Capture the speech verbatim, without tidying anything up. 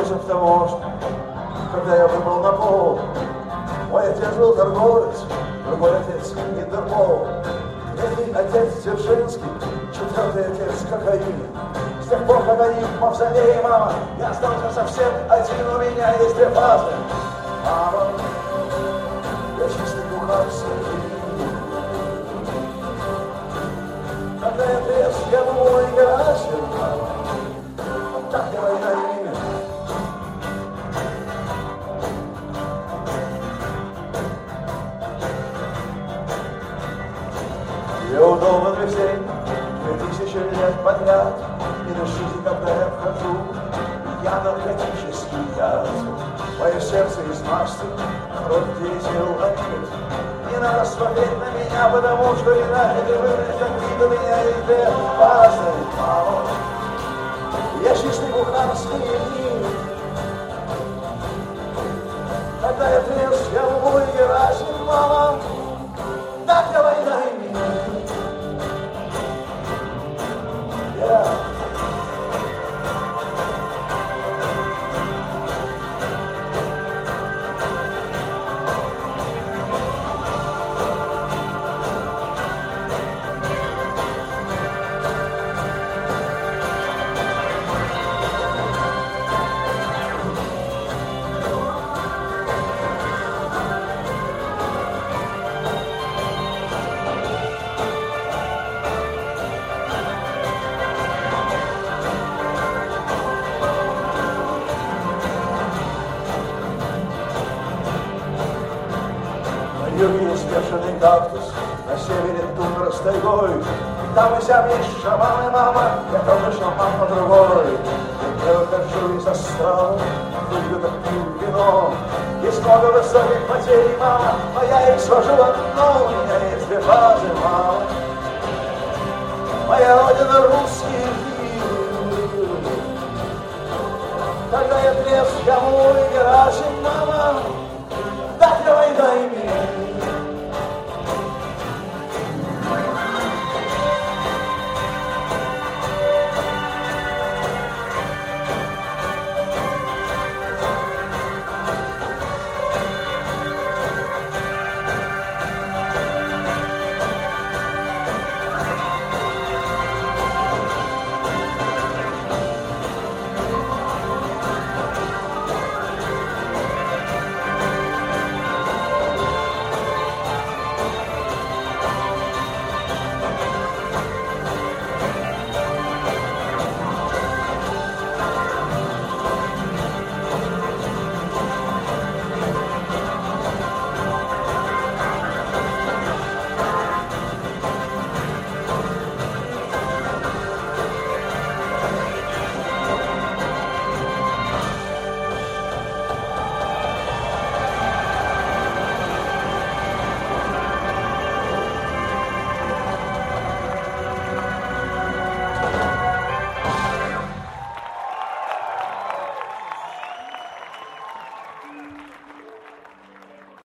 вызов таможни. Когда я выбыл на пол, мой отец был торговец, другой отец Интерпол, третий отец Дзержинский, четвертый отец кокаин. С тех пор, как они в мавзолее, мама, я остался совсем один, у меня есть две фазы. Мама, я чистый бухарский. Когда я трезв, я думаю, и Герасим, мама, так я война имя. Я удобно для всех, две тысячи лет подряд. Не дышите, когда я вхожу, я наркотический яд. Мое сердце из масти, кровь дизел ломит. Не надо смотреть на меня, потому что иначе выглядит, как вид у меня есть две фазы. Мама, я чистый бухарский. Когда я трезв, я лгу и Герасим, мама, так я война имею. Yeah. На юге есть бешеный кактус, на севере тундра с тайгой. Там и сям есть шаман и мама, я тоже шаман, но другой. Я выхожу из астрала, пью так пью вино. Есть много высоких материй, мама, но я их свожу в одно. У меня есть две фазы, мама. Моя родина русский мир. Когда я трезв, я мой Герасим, мама, так я война имею.